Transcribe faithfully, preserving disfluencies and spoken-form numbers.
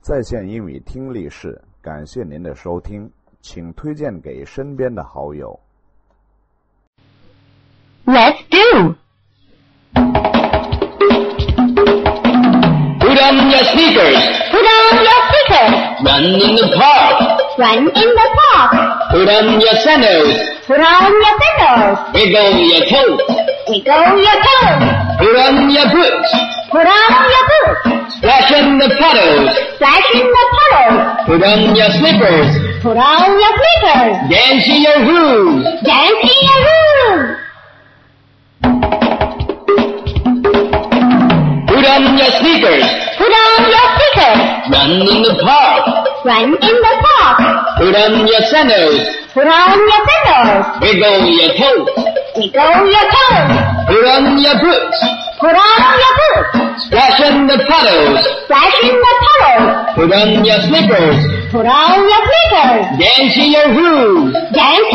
在线英语听力室，感谢您的收听，请推荐给身边的好友。 Let's do. Put on your sneakers. Put on your sneakers. Run in the park. Run in the park. Put on your sandals. Put on your sandals. Wiggle your toes. Wiggle your toes. Put on your boots. Put on your boots. Splash in the puddles. Splash in the puddles. Put on your slippers. Put on your sneakers. Dance in your groove. Dance in your groove. Put on your sneakers. Put on your sneakers. Run in the park. Run in the park. Put on your sandals. Put on your sandals. Wiggle your toes. Wiggle your toes. Put on your boots. Put on your boots. Splash in the puddles. Splash in the puddles. Put on your slippers. Put on your sneakers. Dance in your groove. Dance